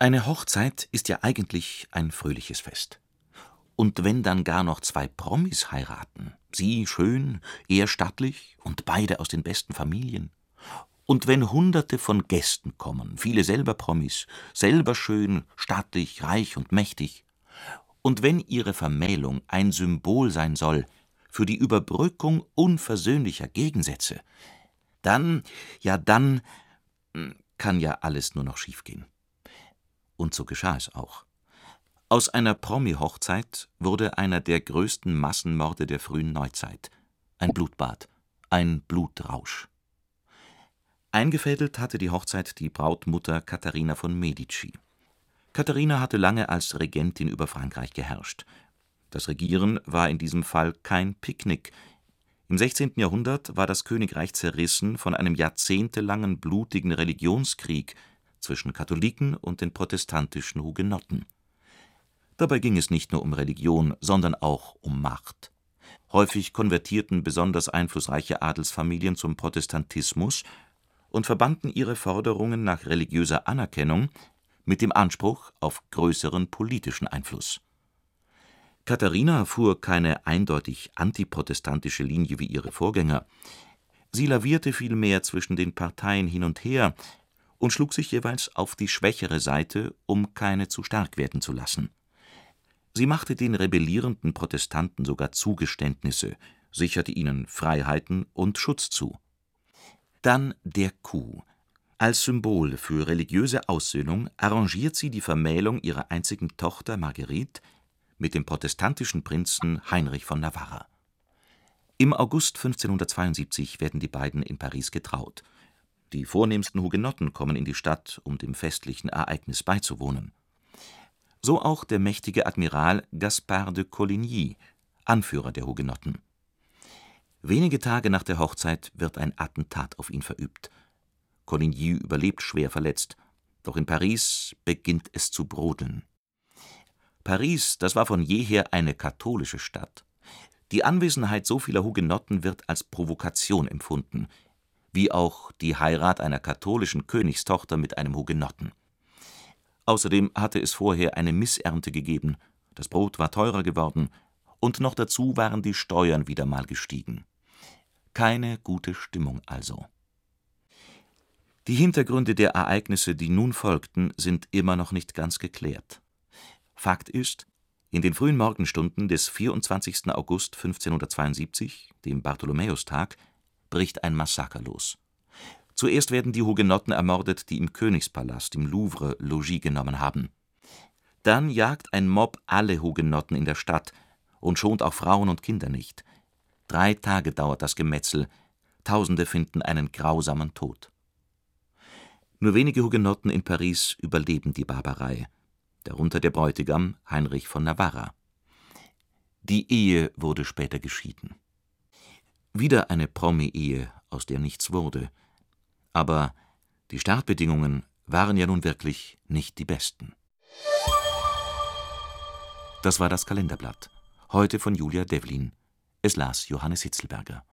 Eine Hochzeit ist ja eigentlich ein fröhliches Fest. Und wenn dann gar noch zwei Promis heiraten, sie schön, er stattlich und beide aus den besten Familien. Und wenn Hunderte von Gästen kommen, viele selber Promis, selber schön, stattlich, reich und mächtig. Und wenn ihre Vermählung ein Symbol sein soll für die Überbrückung unversöhnlicher Gegensätze, dann kann ja alles nur noch schiefgehen. Und so geschah es auch. Aus einer Promi-Hochzeit wurde einer der größten Massenmorde der frühen Neuzeit. Ein Blutbad, ein Blutrausch. Eingefädelt hatte die Hochzeit die Brautmutter Katharina von Medici. Katharina hatte lange als Regentin über Frankreich geherrscht. Das Regieren war in diesem Fall kein Picknick. Im 16. Jahrhundert war das Königreich zerrissen von einem jahrzehntelangen blutigen Religionskrieg zwischen Katholiken und den protestantischen Hugenotten. Dabei ging es nicht nur um Religion, sondern auch um Macht. Häufig konvertierten besonders einflussreiche Adelsfamilien zum Protestantismus und verbanden ihre Forderungen nach religiöser Anerkennung mit dem Anspruch auf größeren politischen Einfluss. Katharina fuhr keine eindeutig antiprotestantische Linie wie ihre Vorgänger. Sie lavierte vielmehr zwischen den Parteien hin und her und schlug sich jeweils auf die schwächere Seite, um keine zu stark werden zu lassen. Sie machte den rebellierenden Protestanten sogar Zugeständnisse, sicherte ihnen Freiheiten und Schutz zu. Dann der Coup. Als Symbol für religiöse Aussöhnung arrangiert sie die Vermählung ihrer einzigen Tochter Marguerite mit dem protestantischen Prinzen Heinrich von Navarra. Im August 1572 werden die beiden in Paris getraut. Die vornehmsten Hugenotten kommen in die Stadt, um dem festlichen Ereignis beizuwohnen. So auch der mächtige Admiral Gaspard de Coligny, Anführer der Hugenotten. Wenige Tage nach der Hochzeit wird ein Attentat auf ihn verübt. Coligny überlebt schwer verletzt, doch in Paris beginnt es zu brodeln. Paris, das war von jeher eine katholische Stadt. Die Anwesenheit so vieler Hugenotten wird als Provokation empfunden, wie auch die Heirat einer katholischen Königstochter mit einem Hugenotten. Außerdem hatte es vorher eine Missernte gegeben, das Brot war teurer geworden und noch dazu waren die Steuern wieder mal gestiegen. Keine gute Stimmung also. Die Hintergründe der Ereignisse, die nun folgten, sind immer noch nicht ganz geklärt. Fakt ist, in den frühen Morgenstunden des 24. August 1572, dem Bartholomäustag, bricht ein Massaker los. Zuerst werden die Hugenotten ermordet, die im Königspalast, im Louvre, Logis genommen haben. Dann jagt ein Mob alle Hugenotten in der Stadt und schont auch Frauen und Kinder nicht. 3 Tage dauert das Gemetzel, Tausende finden einen grausamen Tod. Nur wenige Hugenotten in Paris überleben die Barbarei, darunter der Bräutigam Heinrich von Navarra. Die Ehe wurde später geschieden. Wieder eine Promi-Ehe, aus der nichts wurde. Aber die Startbedingungen waren ja nun wirklich nicht die besten. Das war das Kalenderblatt. Heute von Julia Devlin. Es las Johannes Hitzlberger.